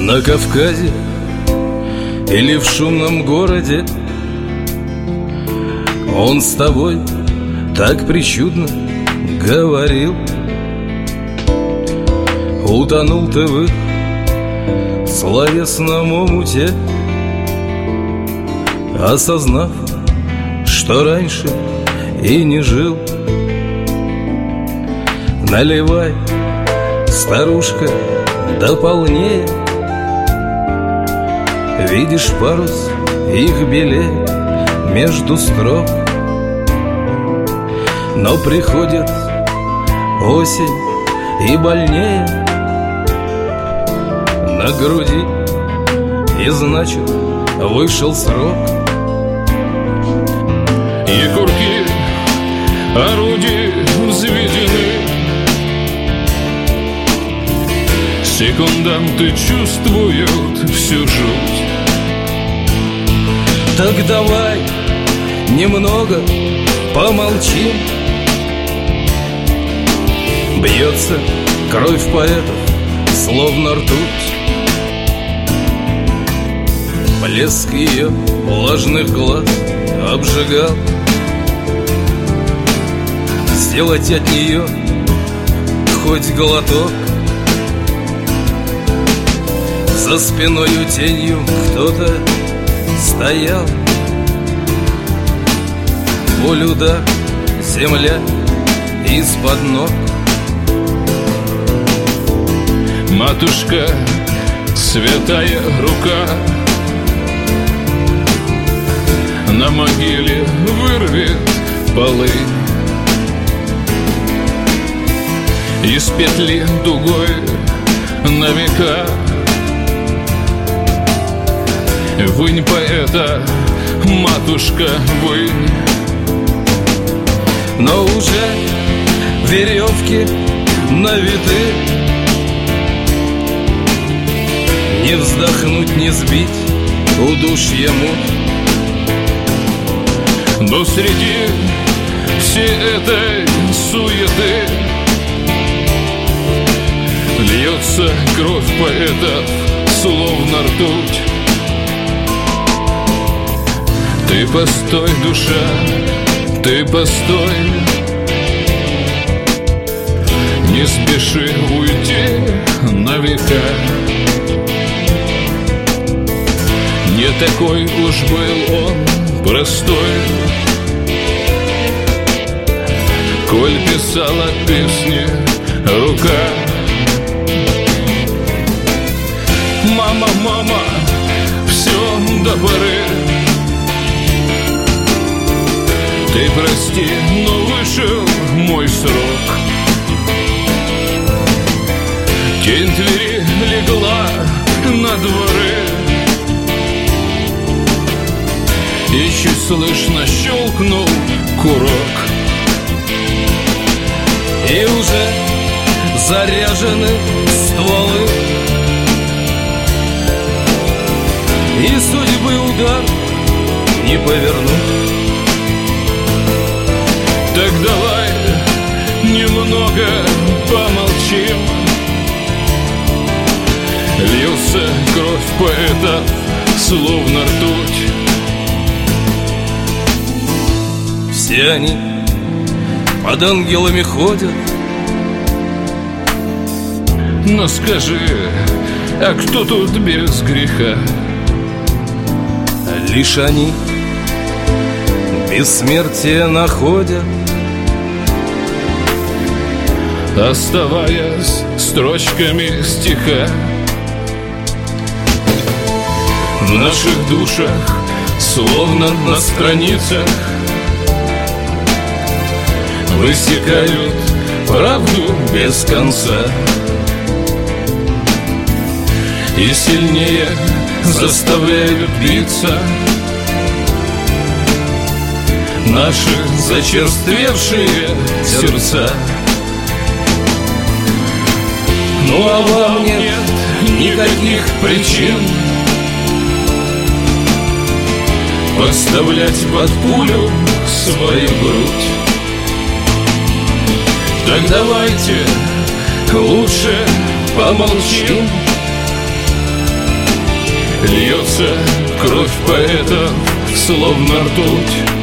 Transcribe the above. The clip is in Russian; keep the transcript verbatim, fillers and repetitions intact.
На Кавказе или в шумном городе он с тобой так причудно говорил. Утонул ты в их словесном омуте, осознав, что раньше и не жил. Наливай, старушка, да полнее. Видишь, парус их белеет между строк. Но приходит осень и больнее на груди, и значит вышел срок. И курки орудий взведены, секунданты чувствуют всю жуть. Так давай немного помолчим. Бьется кровь поэтов, словно ртуть. Блеск ее влажных глаз обжигал. Сделать от нее хоть глоток. За спиною тенью кто-то стоял. Волю да земля из-под ног. Матушка, святая рука, на могиле вырвет полы. Из петли дугой на века вынь поэта, матушка, вынь. Но уже веревки навиты, не вздохнуть, не сбить удушье муть. Но среди всей этой суеты льется кровь поэтов, словно ртуть. Ты постой, душа, ты постой, не спеши уйти на века. Не такой уж был он простой, коль писала песни рука. Мама, мама, все до поры. Ты прости, но вышел мой срок. Тень Твери легла на дворы, и чуть слышно щелкнул курок. И уже заряжены стволы, и судьбы удар не повернуть. Так давай немного помолчим. Льется кровь поэтов, словно ртуть. Все они под ангелами ходят. Но скажи, а кто тут без греха? Лишь они бессмертие находят, оставаясь строчками стиха. В наших душах, словно на страницах, высекают правду без конца. И сильнее заставляют биться наши зачерствевшие сердца. Ну а вам нет никаких причин подставлять под пулю свою грудь. Так давайте лучше помолчим. Льется кровь поэтов, словно ртуть.